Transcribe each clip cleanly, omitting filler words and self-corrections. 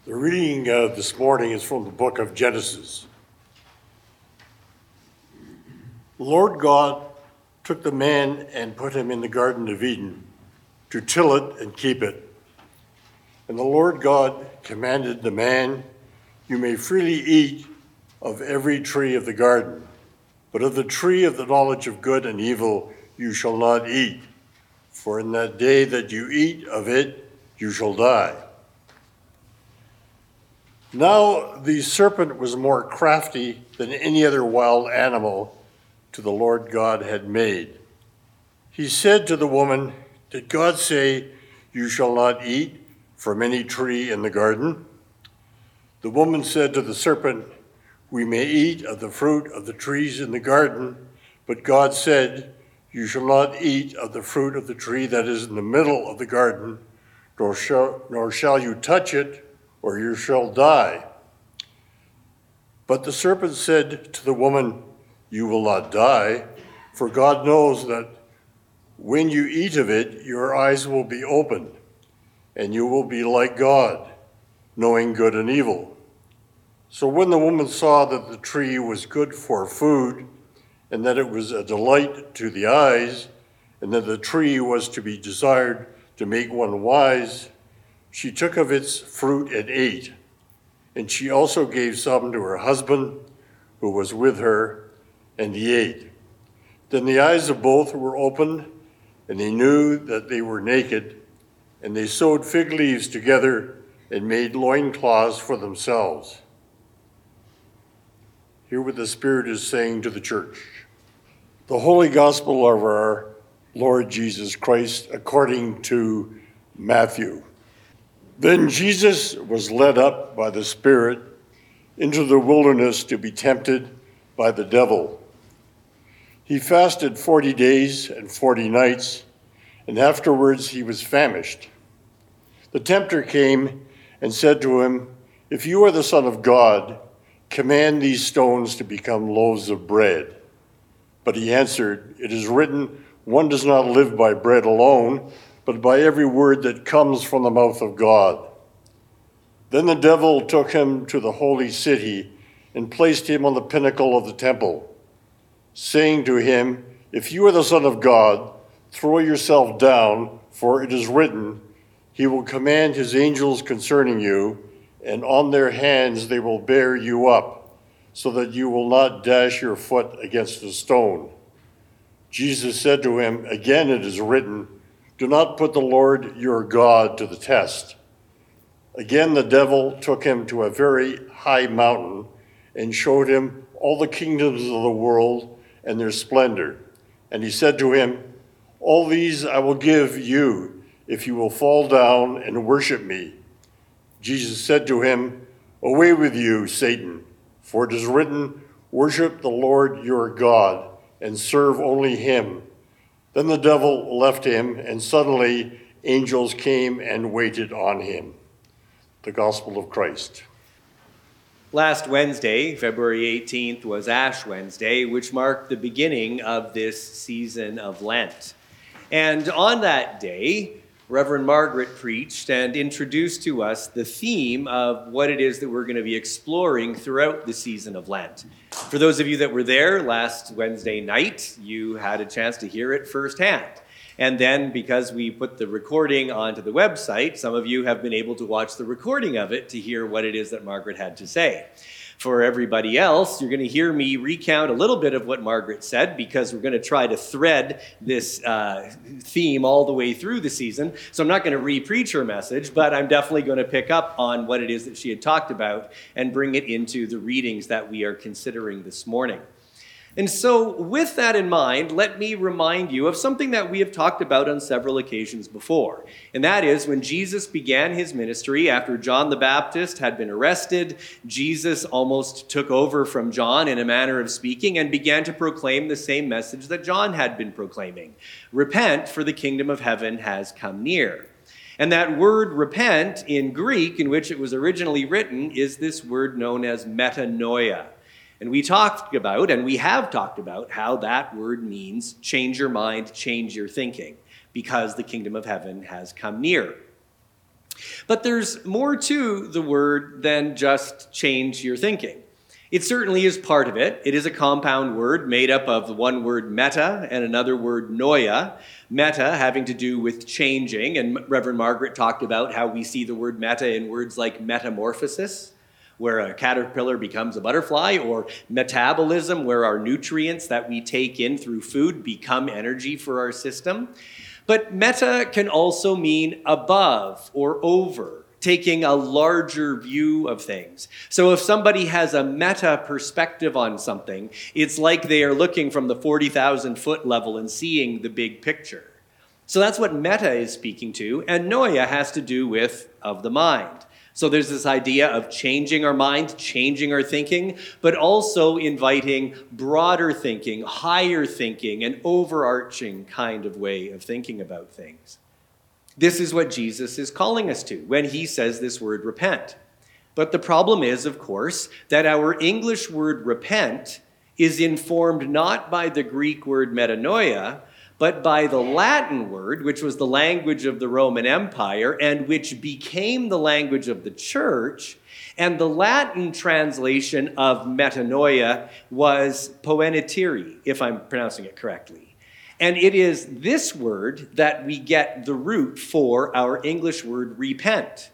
The reading this morning is from the book of Genesis. The Lord God took the man and put him in the Garden of Eden to till it and keep it. And the Lord God commanded the man, "You may freely eat of every tree of the garden, but of the tree of the knowledge of good and evil you shall not eat, for in that day that you eat of it you shall die." Now the serpent was more crafty than any other wild animal to the Lord God had made. He said to the woman, "Did God say, 'You shall not eat from any tree in the garden'?" The woman said to the serpent, "We may eat of the fruit of the trees in the garden, but God said, 'You shall not eat of the fruit of the tree that is in the middle of the garden, nor shall you touch it, or you shall die.' But the serpent said to the woman, 'You will not die, for God knows that when you eat of it, your eyes will be opened, and you will be like God, knowing good and evil.' So when the woman saw that the tree was good for food, and that it was a delight to the eyes, and that the tree was to be desired to make one wise, she took of its fruit and ate. And she also gave some to her husband who was with her, and he ate. Then the eyes of both were opened, and they knew that they were naked, and they sewed fig leaves together and made loincloths for themselves. Hear what the Spirit is saying to the church. The Holy Gospel of our Lord Jesus Christ according to Matthew. Then Jesus was led up by the Spirit into the wilderness to be tempted by the devil. He fasted 40 days and 40 nights, and afterwards he was famished. The tempter came and said to him, "If you are the Son of God, command these stones to become loaves of bread." But he answered, "It is written, 'One does not live by bread alone, but by every word that comes from the mouth of God.'" Then the devil took him to the holy city and placed him on the pinnacle of the temple, saying to him, "If you are the Son of God, throw yourself down, for it is written, 'He will command his angels concerning you, and on their hands they will bear you up, so that you will not dash your foot against a stone.'" Jesus said to him, "Again it is written, 'Do not put the Lord your God to the test.'" Again the devil took him to a very high mountain and showed him all the kingdoms of the world and their splendor. And he said to him, "All these I will give you if you will fall down and worship me." Jesus said to him, "Away with you, Satan, for it is written, 'Worship the Lord your God and serve only him.'" Then the devil left him, and suddenly angels came and waited on him. The Gospel of Christ. Last Wednesday, February 18th, was Ash Wednesday, which marked the beginning of this season of Lent. And on that day, Reverend Margaret preached and introduced to us the theme of what it is that we're going to be exploring throughout the season of Lent. For those of you that were there last Wednesday night, you had a chance to hear it firsthand. And then, because we put the recording onto the website, some of you have been able to watch the recording of it to hear what it is that Margaret had to say. For everybody else, you're going to hear me recount a little bit of what Margaret said, because we're going to try to thread this theme all the way through the season. So I'm not going to re-preach her message, but I'm definitely going to pick up on what it is that she had talked about and bring it into the readings that we are considering this morning. And so with that in mind, let me remind you of something that we have talked about on several occasions before. And that is when Jesus began his ministry after John the Baptist had been arrested, Jesus almost took over from John in a manner of speaking and began to proclaim the same message that John had been proclaiming. Repent, for the kingdom of heaven has come near. And that word repent in Greek, in which it was originally written, is this word known as metanoia. And we talked about, and we have talked about, how that word means change your mind, change your thinking, because the kingdom of heaven has come near. But there's more to the word than just change your thinking. It certainly is part of it. It is a compound word made up of the one word meta and another word noia. Meta having to do with changing, and Reverend Margaret talked about how we see the word meta in words like metamorphosis, where a caterpillar becomes a butterfly, or metabolism, where our nutrients that we take in through food become energy for our system. But meta can also mean above or over, taking a larger view of things. So if somebody has a meta perspective on something, it's like they are looking from the 40,000 foot level and seeing the big picture. So that's what meta is speaking to, and noia has to do with of the mind. So there's this idea of changing our mind, changing our thinking, but also inviting broader thinking, higher thinking, an overarching kind of way of thinking about things. This is what Jesus is calling us to when he says this word repent. But the problem is, of course, that our English word repent is informed not by the Greek word metanoia, but by the Latin word, which was the language of the Roman Empire and which became the language of the church. And the Latin translation of metanoia was poeniteri, if I'm pronouncing it correctly. And it is this word that we get the root for our English word repent,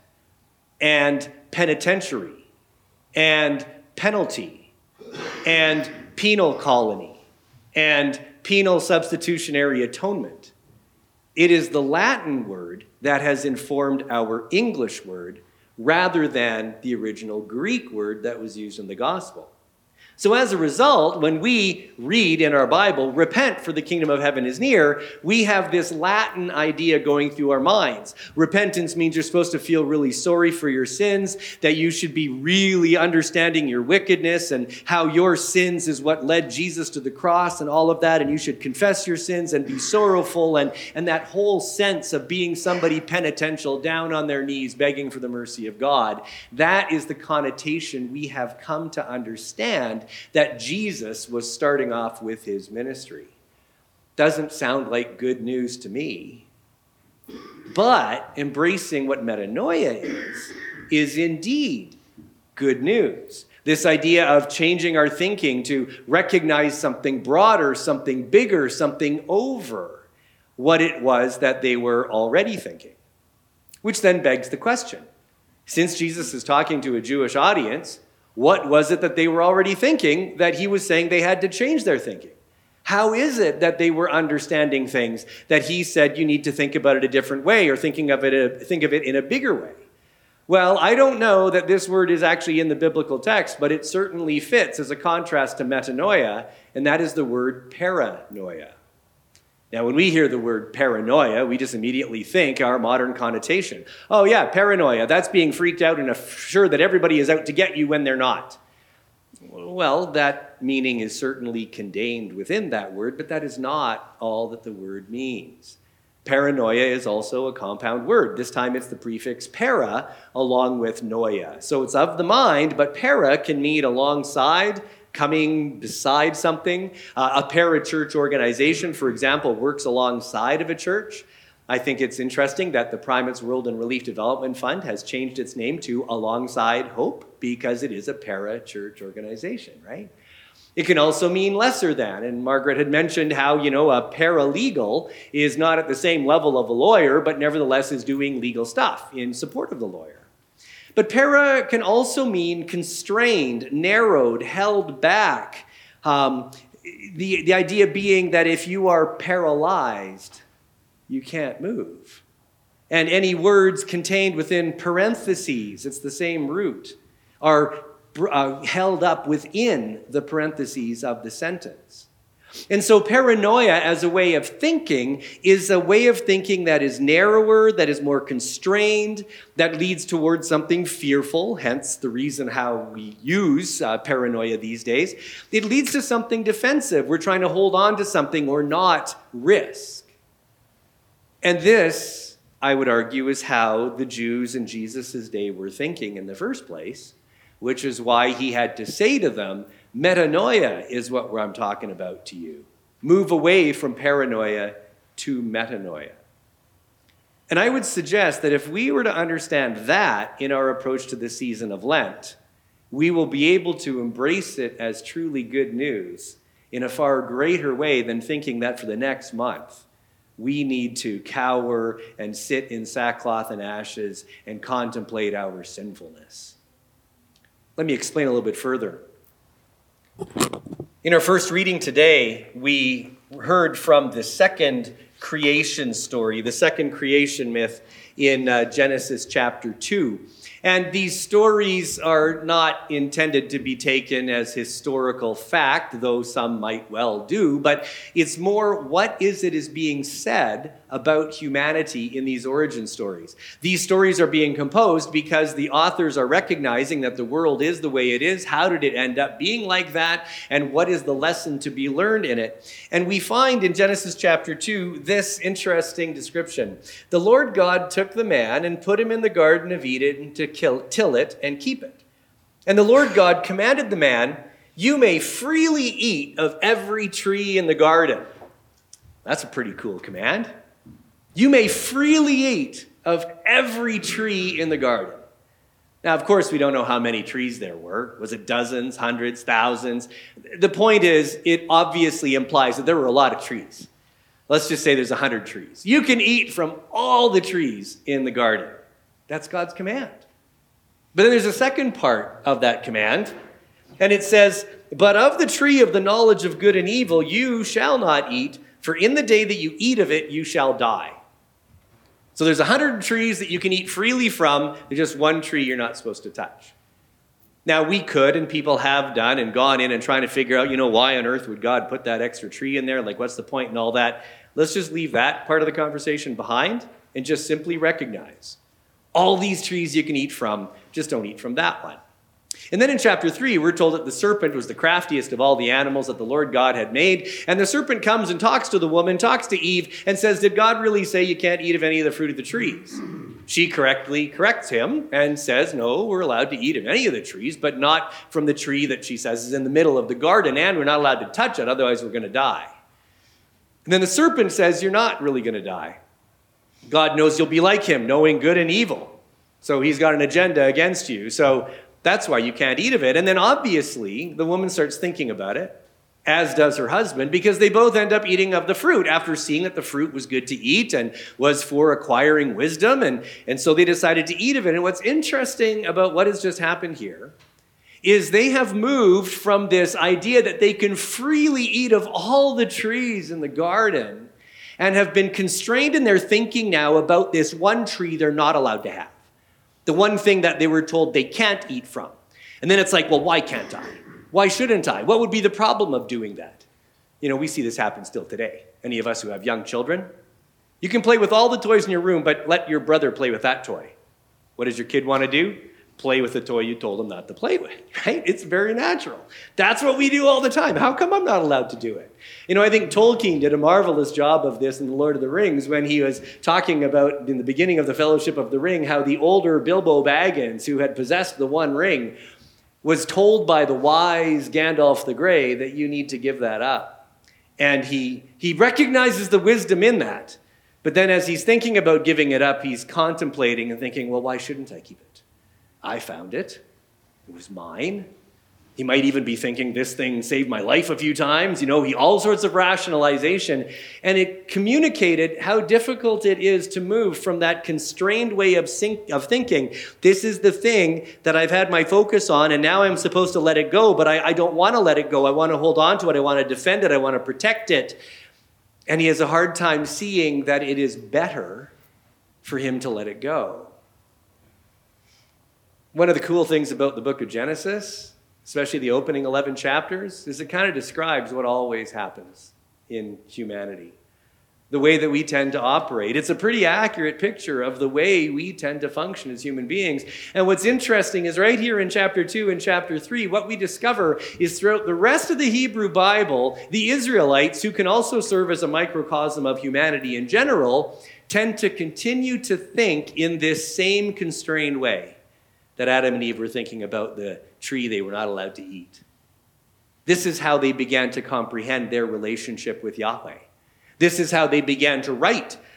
and penitentiary, and penalty, and penal colony, and penal substitutionary atonement. It is the Latin word that has informed our English word rather than the original Greek word that was used in the gospel. So as a result, when we read in our Bible, repent for the kingdom of heaven is near, we have this Latin idea going through our minds. Repentance means you're supposed to feel really sorry for your sins, that you should be really understanding your wickedness and how your sins is what led Jesus to the cross and all of that, and you should confess your sins and be sorrowful, and that whole sense of being somebody penitential, down on their knees, begging for the mercy of God. That is the connotation we have come to understand that Jesus was starting off with his ministry. Doesn't sound like good news to me, but embracing what metanoia is indeed good news. This idea of changing our thinking to recognize something broader, something bigger, something over what it was that they were already thinking. Which then begs the question, since Jesus is talking to a Jewish audience, what was it that they were already thinking that he was saying they had to change their thinking? How is it that they were understanding things that he said you need to think about it a different way, or think of it in a bigger way? Well, I don't know that this word is actually in the biblical text, but it certainly fits as a contrast to metanoia, and that is the word paranoia. Now, when we hear the word paranoia, we just immediately think our modern connotation. Oh yeah, paranoia, that's being freaked out and sure that everybody is out to get you when they're not. Well, that meaning is certainly contained within that word, but that is not all that the word means. Paranoia is also a compound word. This time it's the prefix para along with noia. So it's of the mind, but para can mean alongside, coming beside something. A parachurch organization, for example, works alongside of a church. I think it's interesting that the Primates World and Relief Development Fund has changed its name to Alongside Hope because it is a para-church organization, right? It can also mean lesser than, and Margaret had mentioned how, a paralegal is not at the same level of a lawyer, but nevertheless is doing legal stuff in support of the lawyer. But para can also mean constrained, narrowed, held back. The idea being that if you are paralyzed, you can't move. And any words contained within parentheses, it's the same root, are held up within the parentheses of the sentence. And so paranoia as a way of thinking is a way of thinking that is narrower, that is more constrained, that leads towards something fearful, hence the reason how we use paranoia these days. It leads to something defensive. We're trying to hold on to something or not risk. And this, I would argue, is how the Jews in Jesus' day were thinking in the first place, which is why he had to say to them, metanoia is what I'm talking about to you. Move away from paranoia to metanoia. And I would suggest that if we were to understand that in our approach to the season of Lent, we will be able to embrace it as truly good news in a far greater way than thinking that for the next month we need to cower and sit in sackcloth and ashes and contemplate our sinfulness. Let me explain a little bit further. In our first reading today, we heard from the second creation story, the second creation myth in Genesis chapter 2. And these stories are not intended to be taken as historical fact, though some might well do, but it's more what is being said about humanity in these origin stories. These stories are being composed because the authors are recognizing that the world is the way it is. How did it end up being like that? And what is the lesson to be learned in it? And we find in Genesis chapter 2 this interesting description. The Lord God took the man and put him in the Garden of Eden to till it and keep it. And the Lord God commanded the man, "You may freely eat of every tree in the garden." That's a pretty cool command. You may freely eat of every tree in the garden. Now, of course, we don't know how many trees there were. Was it dozens, hundreds, thousands? The point is, it obviously implies that there were a lot of trees. Let's just say there's 100 trees. You can eat from all the trees in the garden. That's God's command. But then there's a second part of that command, and it says, "But of the tree of the knowledge of good and evil you shall not eat, for in the day that you eat of it you shall die." So there's 100 trees that you can eat freely from. There's just one tree you're not supposed to touch. Now, we could, and people have done, and gone in and trying to figure out, why on earth would God put that extra tree in there? Like, what's the point and all that? Let's just leave that part of the conversation behind and just simply recognize all these trees you can eat from, just don't eat from that one. And then in chapter 3, we're told that the serpent was the craftiest of all the animals that the Lord God had made. And the serpent comes and talks to the woman, talks to Eve, and says, "Did God really say you can't eat of any of the fruit of the trees?" She correctly corrects him and says, "No, we're allowed to eat of any of the trees, but not from the tree that she says is in the middle of the garden, and we're not allowed to touch it, otherwise we're going to die." And then the serpent says, "You're not really going to die. God knows you'll be like him, knowing good and evil. So he's got an agenda against you. So that's why you can't eat of it." And then obviously the woman starts thinking about it, as does her husband, because they both end up eating of the fruit after seeing that the fruit was good to eat and was for acquiring wisdom. And so they decided to eat of it. And what's interesting about what has just happened here is they have moved from this idea that they can freely eat of all the trees in the garden and have been constrained in their thinking now about this one tree they're not allowed to have. The one thing that they were told they can't eat from. And then it's like, well, why can't I? Why shouldn't I? What would be the problem of doing that? We see this happen still today. Any of us who have young children, you can play with all the toys in your room, but let your brother play with that toy. What does your kid want to do? Play with the toy you told him not to play with, right? It's very natural. That's what we do all the time. How come I'm not allowed to do it? I think Tolkien did a marvelous job of this in The Lord of the Rings when he was talking about, in the beginning of the Fellowship of the Ring, how the older Bilbo Baggins, who had possessed the One Ring, was told by the wise Gandalf the Grey that you need to give that up. And he recognizes the wisdom in that. But then as he's thinking about giving it up, he's contemplating and thinking, well, why shouldn't I keep it? I found it. It was mine. He might even be thinking, this thing saved my life a few times. All sorts of rationalization. And it communicated how difficult it is to move from that constrained way of thinking. This is the thing that I've had my focus on, and now I'm supposed to let it go, but I don't want to let it go. I want to hold on to it. I want to defend it. I want to protect it. And he has a hard time seeing that it is better for him to let it go. One of the cool things about the book of Genesis, especially the opening 11 chapters, is it kind of describes what always happens in humanity. The way that we tend to operate. It's a pretty accurate picture of the way we tend to function as human beings. And what's interesting is right here in chapter 2 and chapter 3, what we discover is throughout the rest of the Hebrew Bible, the Israelites, who can also serve as a microcosm of humanity in general, tend to continue to think in this same constrained way that Adam and Eve were thinking about the tree they were not allowed to eat. This is how they began to comprehend their relationship with Yahweh. This is how they began to write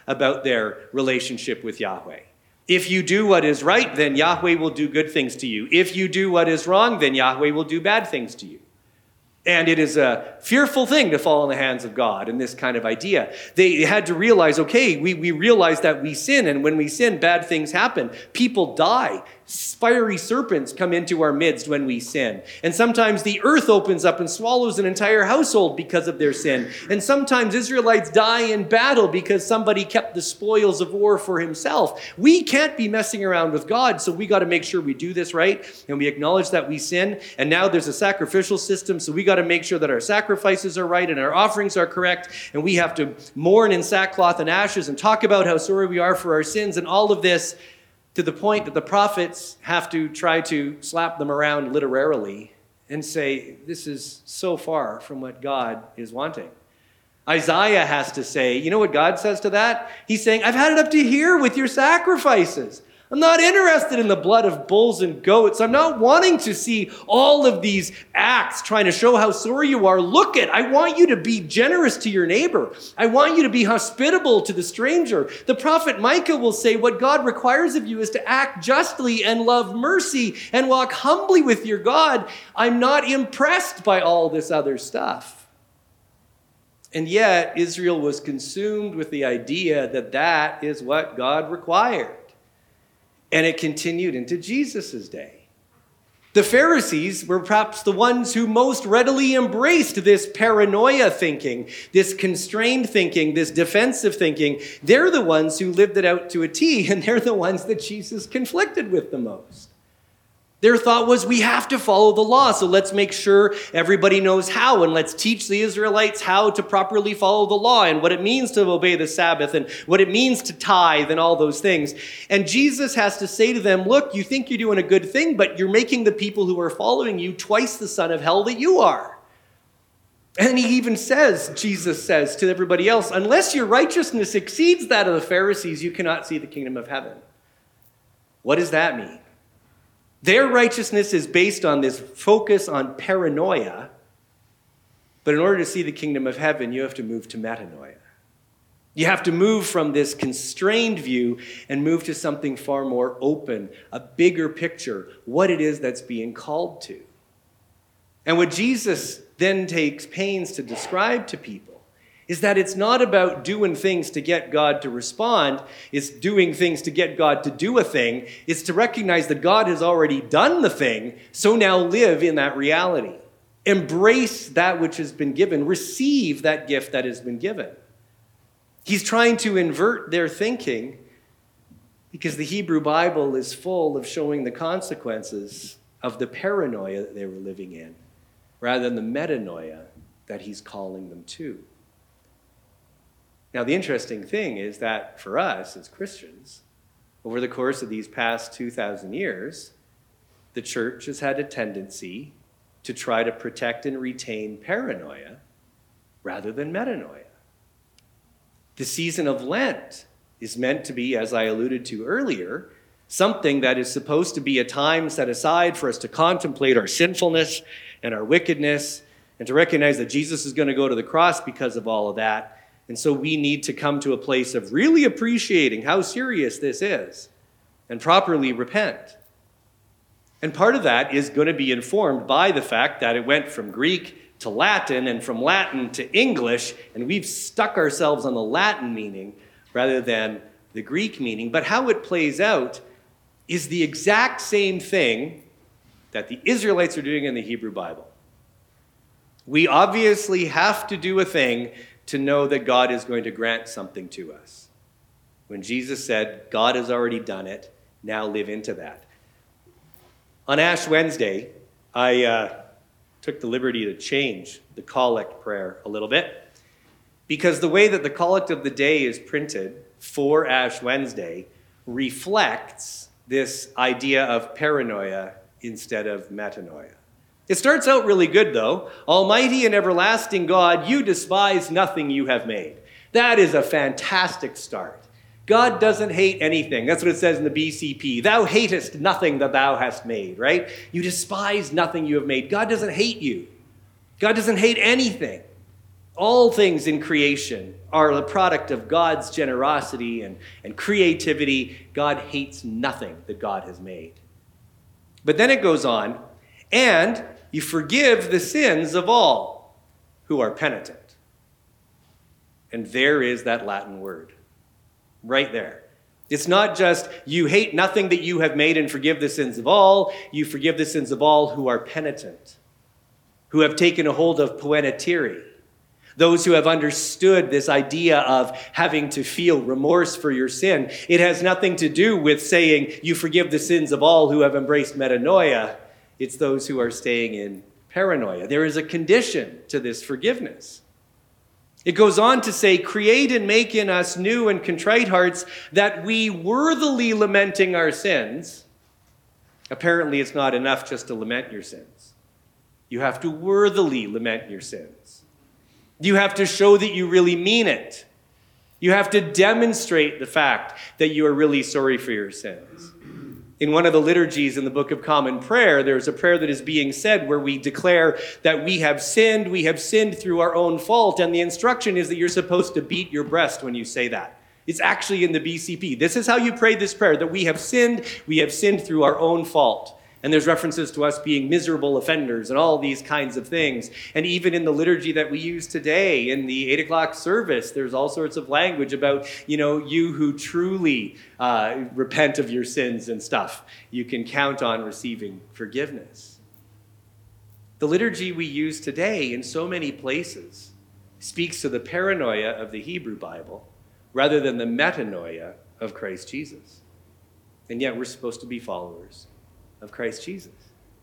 about their relationship with Yahweh. If you do what is right, then Yahweh will do good things to you. If you do what is wrong, then Yahweh will do bad things to you. And it is a fearful thing to fall in the hands of God in this kind of idea. They had to realize, okay, we realize that we sin, and when we sin, bad things happen. People die. Fiery serpents come into our midst when we sin. And sometimes the earth opens up and swallows an entire household because of their sin. And sometimes Israelites die in battle because somebody kept the spoils of war for himself. We can't be messing around with God, so we got to make sure we do this right, and we acknowledge that we sin. And now there's a sacrificial system, so we got to make sure that our sacrifices are right and our offerings are correct, and we have to mourn in sackcloth and ashes and talk about how sorry we are for our sins and all of this, to the point that the prophets have to try to slap them around literally and say, this is so far from what God is wanting. Isaiah has to say, you know what God says to that? He's saying, I've had it up to here with your sacrifices. I'm not interested in the blood of bulls and goats. I'm not wanting to see all of these acts trying to show how sorry you are. Look it, I want you to be generous to your neighbor. I want you to be hospitable to the stranger. The prophet Micah will say, what God requires of you is to act justly and love mercy and walk humbly with your God. I'm not impressed by all this other stuff. And yet, Israel was consumed with the idea that that is what God required. And it continued into Jesus' day. The Pharisees were perhaps the ones who most readily embraced this paranoia thinking, this constrained thinking, this defensive thinking. They're the ones who lived it out to a T, and they're the ones that Jesus conflicted with the most. Their thought was, we have to follow the law, so let's make sure everybody knows how, and let's teach the Israelites how to properly follow the law and what it means to obey the Sabbath and what it means to tithe and all those things. And Jesus has to say to them, look, you think you're doing a good thing, but you're making the people who are following you twice the son of hell that you are. And he even says, Jesus says to everybody else, unless your righteousness exceeds that of the Pharisees, you cannot see the kingdom of heaven. What does that mean? Their righteousness is based on this focus on paranoia, but in order to see the kingdom of heaven, you have to move to metanoia. You have to move from this constrained view and move to something far more open, a bigger picture, what it is that's being called to. And what Jesus then takes pains to describe to people is that it's not about doing things to get God to respond. It's doing things to get God to do a thing. It's to recognize that God has already done the thing, so now live in that reality. Embrace that which has been given. Receive that gift that has been given. He's trying to invert their thinking because the Hebrew Bible is full of showing the consequences of the paranoia that they were living in, rather than the metanoia that he's calling them to. Now, the interesting thing is that for us as Christians, over the course of these past 2,000 years, the church has had a tendency to try to protect and retain paranoia rather than metanoia. The season of Lent is meant to be, as I alluded to earlier, something that is supposed to be a time set aside for us to contemplate our sinfulness and our wickedness and to recognize that Jesus is going to go to the cross because of all of that. And so we need to come to a place of really appreciating how serious this is and properly repent. And part of that is going to be informed by the fact that it went from Greek to Latin and from Latin to English, and we've stuck ourselves on the Latin meaning rather than the Greek meaning. But how it plays out is the exact same thing that the Israelites are doing in the Hebrew Bible. We obviously have to do a thing to know that God is going to grant something to us. When Jesus said, God has already done it, now live into that. On Ash Wednesday, I took the liberty to change the collect prayer a little bit, because the way that the collect of the day is printed for Ash Wednesday reflects this idea of paranoia instead of metanoia. It starts out really good, though. Almighty and everlasting God, you despise nothing you have made. That is a fantastic start. God doesn't hate anything. That's what it says in the BCP. Thou hatest nothing that thou hast made, right? You despise nothing you have made. God doesn't hate you. God doesn't hate anything. All things in creation are the product of God's generosity and creativity. God hates nothing that God has made. But then it goes on, and you forgive the sins of all who are penitent. And there is that Latin word, right there. It's not just you hate nothing that you have made and forgive the sins of all. You forgive the sins of all who are penitent, who have taken a hold of poeniteri. Those who have understood this idea of having to feel remorse for your sin. It has nothing to do with saying you forgive the sins of all who have embraced metanoia. It's those who are staying in paranoia. There is a condition to this forgiveness. It goes on to say, create and make in us new and contrite hearts that we worthily lamenting our sins. Apparently, it's not enough just to lament your sins. You have to worthily lament your sins. You have to show that you really mean it. You have to demonstrate the fact that you are really sorry for your sins. In one of the liturgies in the Book of Common Prayer, there's a prayer that is being said where we declare that we have sinned through our own fault, and the instruction is that you're supposed to beat your breast when you say that. It's actually in the BCP. This is how you pray this prayer, that we have sinned through our own fault. And there's references to us being miserable offenders and all these kinds of things. And even in the liturgy that we use today, in the 8 o'clock service, there's all sorts of language about, you who truly repent of your sins and stuff. You can count on receiving forgiveness. The liturgy we use today in so many places speaks to the paranoia of the Hebrew Bible rather than the metanoia of Christ Jesus. And yet we're supposed to be followers of Christ Jesus.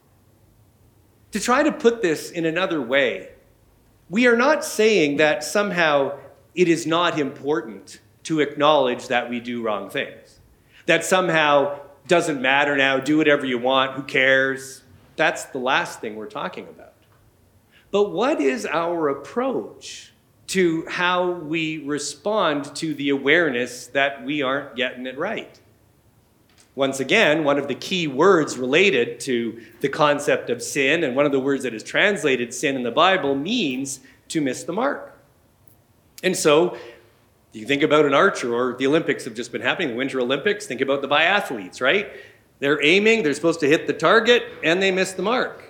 To try to put this in another way, we are not saying that somehow it is not important to acknowledge that we do wrong things. That somehow doesn't matter now, do whatever you want, who cares? That's the last thing we're talking about. But what is our approach to how we respond to the awareness that we aren't getting it right? Once again, one of the key words related to the concept of sin, and one of the words that is translated sin in the Bible, means to miss the mark. And so, you think about an archer, or the Olympics have just been happening, the Winter Olympics, think about the biathletes, right? They're aiming, they're supposed to hit the target, and they miss the mark.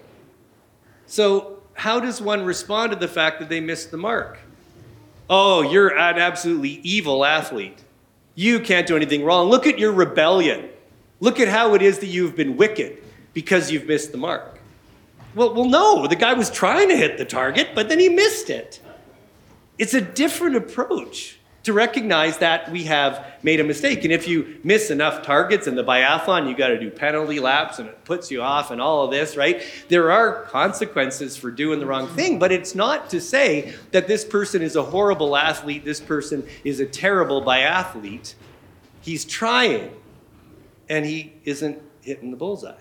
So, how does one respond to the fact that they missed the mark? Oh, you're an absolutely evil athlete. You can't do anything wrong. Look at your rebellion. Look at how it is that you've been wicked because you've missed the mark. Well, no, the guy was trying to hit the target, but then he missed it. It's a different approach to recognize that we have made a mistake. And if you miss enough targets in the biathlon, you got to do penalty laps and it puts you off and all of this, right? There are consequences for doing the wrong thing, but it's not to say that this person is a horrible athlete, this person is a terrible biathlete. He's trying. And he isn't hitting the bullseye.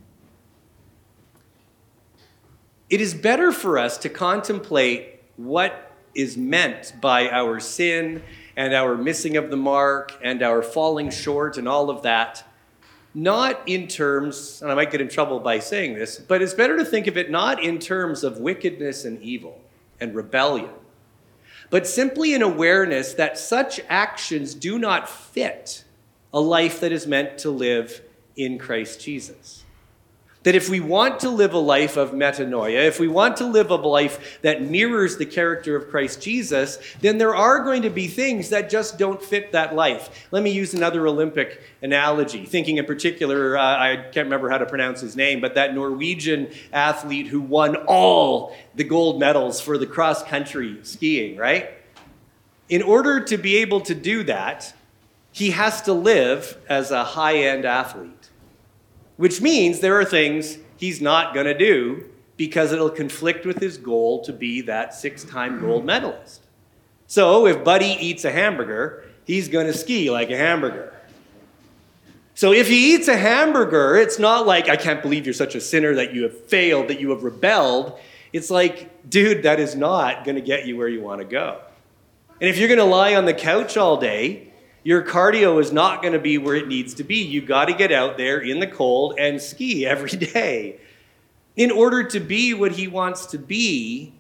It is better for us to contemplate what is meant by our sin and our missing of the mark and our falling short and all of that, not in terms, and I might get in trouble by saying this, but it's better to think of it not in terms of wickedness and evil and rebellion, but simply an awareness that such actions do not fit a life that is meant to live in Christ Jesus. That if we want to live a life of metanoia, if we want to live a life that mirrors the character of Christ Jesus, then there are going to be things that just don't fit that life. Let me use another Olympic analogy, thinking in particular, I can't remember how to pronounce his name, but that Norwegian athlete who won all the gold medals for the cross-country skiing, right? In order to be able to do that, he has to live as a high-end athlete, which means there are things he's not going to do because it'll conflict with his goal to be that 6-time gold medalist. So if Buddy eats a hamburger, he's going to ski like a hamburger. So if he eats a hamburger, it's not like, I can't believe you're such a sinner that you have failed, that you have rebelled. It's like, dude, that is not going to get you where you want to go. And if you're going to lie on the couch all day, your cardio is not going to be where it needs to be. You've got to get out there in the cold and ski every day. In order to be what he wants to be,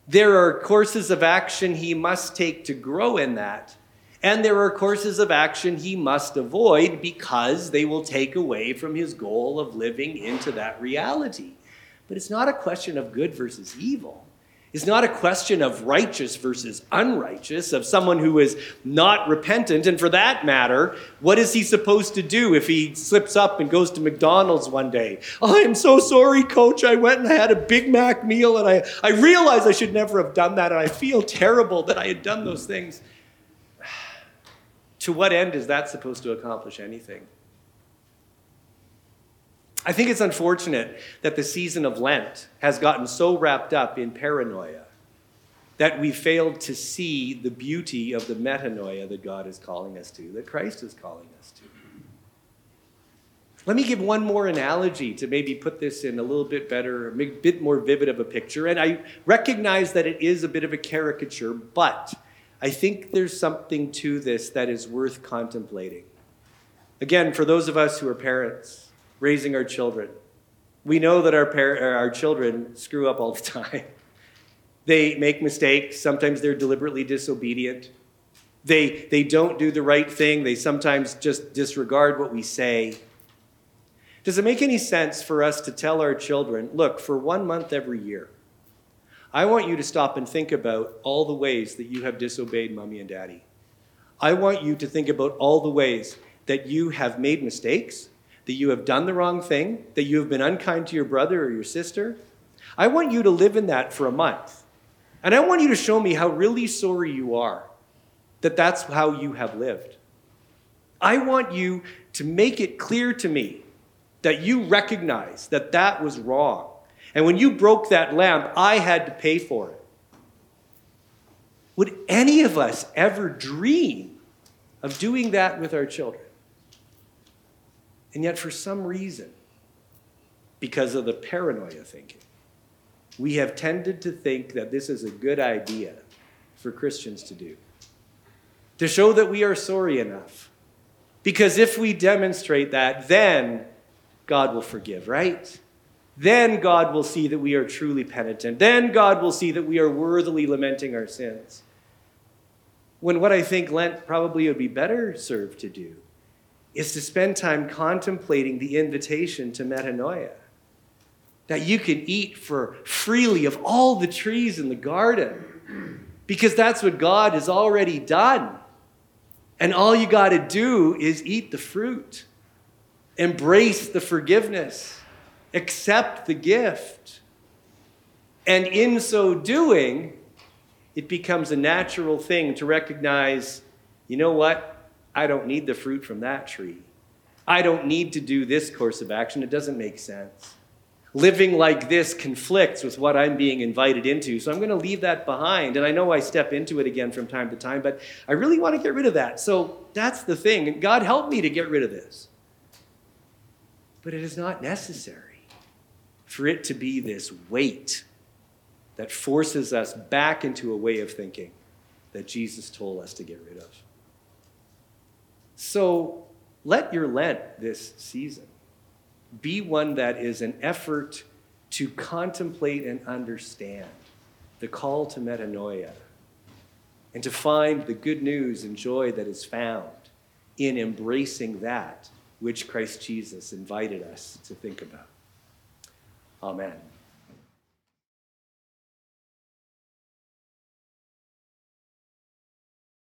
There are courses of action he must take to grow in that. And there are courses of action he must avoid because they will take away from his goal of living into that reality. But it's not a question of good versus evil. It's not a question of righteous versus unrighteous, of someone who is not repentant. And for that matter, what is he supposed to do if he slips up and goes to McDonald's one day? Oh, I'm so sorry, Coach. I went and I had a Big Mac meal and I realized I should never have done that. And I feel terrible that I had done those things. To what end is that supposed to accomplish anything? I think it's unfortunate that the season of Lent has gotten so wrapped up in paranoia that we failed to see the beauty of the metanoia that God is calling us to, that Christ is calling us to. Let me give one more analogy to maybe put this in a little bit better, a bit more vivid of a picture. And I recognize that it is a bit of a caricature, but I think there's something to this that is worth contemplating. Again, for those of us who are parents, raising our children, we know that our children screw up all the time. They make mistakes. Sometimes they're deliberately disobedient. They don't do the right thing. They sometimes just disregard what we say. Does it make any sense for us to tell our children, look, for 1 month every year, I want you to stop and think about all the ways that you have disobeyed mommy and daddy. I want you to think about all the ways that you have made mistakes, that you have done the wrong thing, that you have been unkind to your brother or your sister. I want you to live in that for a month. And I want you to show me how really sorry you are that that's how you have lived. I want you to make it clear to me that you recognize that that was wrong. And when you broke that lamp, I had to pay for it. Would any of us ever dream of doing that with our children? And yet, for some reason, because of the paranoia thinking, we have tended to think that this is a good idea for Christians to do. To show that we are sorry enough. Because if we demonstrate that, then God will forgive, right? Then God will see that we are truly penitent. Then God will see that we are worthily lamenting our sins. When what I think Lent probably would be better served to do is to spend time contemplating the invitation to metanoia. That you can eat freely of all the trees in the garden. Because that's what God has already done. And all you got to do is eat the fruit. Embrace the forgiveness. Accept the gift. And in so doing, it becomes a natural thing to recognize, you know what? I don't need the fruit from that tree. I don't need to do this course of action. It doesn't make sense. Living like this conflicts with what I'm being invited into, so I'm going to leave that behind. And I know I step into it again from time to time, but I really want to get rid of that. So that's the thing. And God help me to get rid of this. But it is not necessary for it to be this weight that forces us back into a way of thinking that Jesus told us to get rid of. So let your Lent this season be one that is an effort to contemplate and understand the call to metanoia and to find the good news and joy that is found in embracing that which Christ Jesus invited us to think about. Amen.